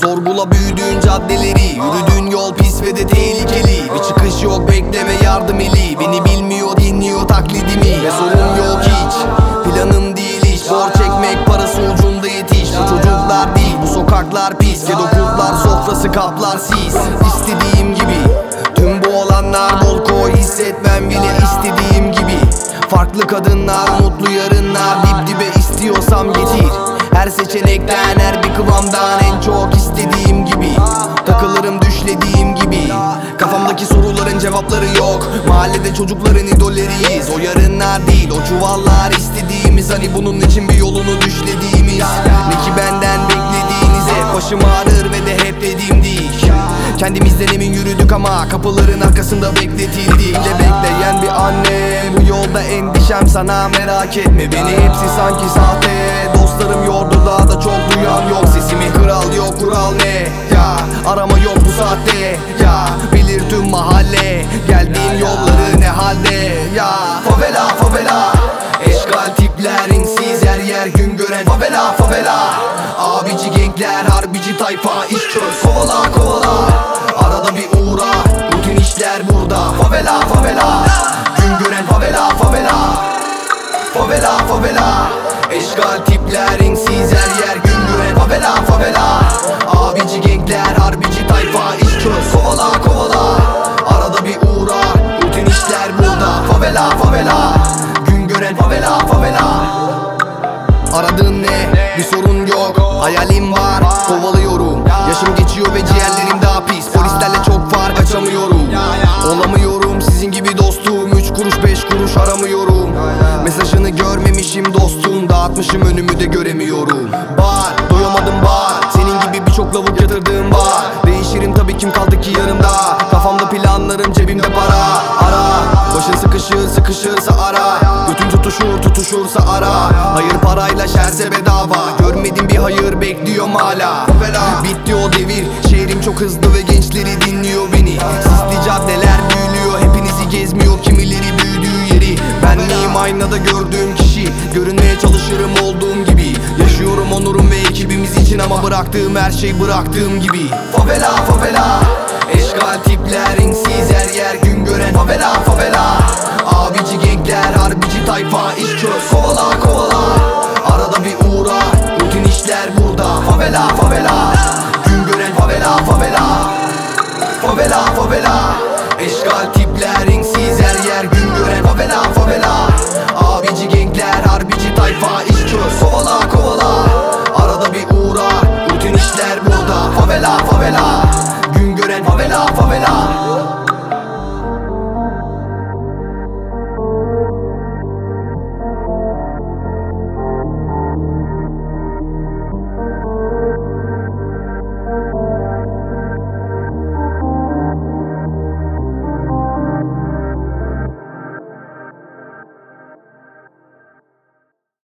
sorgula büyüdüğün caddeleri. Yürüdüğün yol pis ve de tehlikeli. Bir çıkış yok, bekleme yardım eli. Beni bilmiyor, dinliyor taklidimi. Ve sorun yok hiç, planım değil hiç. Borç çekmek, parası ucunda yetiş. Bu çocuklar değil, bu sokaklar pis. Kedokurtlar sofrası kaplar sis. İstediğim gibi tüm bu olanlar bol koy. Hissetmem bile istediğim gibi. Farklı kadınlar, mutlu yarınlar. Dip dibe istiyorsam getir. Her seçenekten, her bir kıvamdan en çok istediğim gibi. Takılırım düşlediğim gibi. Kafamdaki soruların cevapları yok. Mahallede çocukların idolleriyiz. O yarınlar değil, o çuvallar istediğimiz. Hani bunun için bir yolunu düşlediğimiz. Ne ki benden beklediğinize. Başım ağrır ve de hep dediğim değil. Kendimizden emin yürüdük ama kapıların arkasında bekletildik. De bekleyen bir anne. Bu yolda endişem sana, merak etme beni, hepsi sanki sahte. Dostlarım yordu, daha da çok duyan yok. Sesimi kral yok, kural ne? Ya arama yok bu saatte. Ya bilir tüm mahalle geldiğim yolları ne halde. Ya favela favela, eşkal tipler, insiz her yer gün gören. Favela favela, abici genkler, harbici tayfa, iş çöz, kovala kovala. Arada bir uğra, rutin işler burada. Favela favela, gün gören favela favela. Favela favela, eşkal tipler, insiz her yer gün gören. Favela favela, abici genkler, harbici tayfa, iş çöz, kovala kovala. Arada bir uğra, rutin işler burada. Favela favela, gün gören. Favela favela. Aradığın ne? Bir sorun yok, hayalim var, kovalıyorum. Yaşım geçiyor ve ciğerlerim daha pis. Polislerle çok fark açamıyorum. Olamıyorum sizin gibi dostum. 3 kuruş 5 kuruş aramıyorum. Mesajını görmemişim dostum. Dağıtmışım önümü de göremiyorum. Bağır, doyamadım bağır. Senin gibi birçok lavuk yatırdığım var. Değişirim tabii, kim kaldı ki yanımda. Kafamda planlarım, cebimde para. Ara, başın sıkışırsa ara. Götün tutuşursa ara. Hayır parayla şerse bedava. Görmedim bir hayır, bekliyorum hala. Bitti o devir, şehrim çok hızlı ve gençleri dinliyor beni. Sisli caddeler büyülüyor, hepinizi gezmiyor kimileri büyüdüğü yeri. Benliğim aynada gördüğüm kişi, görünmeye çalışırım olduğum gibi. Yaşıyorum onurum ve ekibimiz için ama bıraktığım her şey bıraktığım gibi. Favela favela, eşkal tipler, insiz her yer gün gören. Favela favela, abici genkler, harbici tayfa, iş çöz, kovala kovala.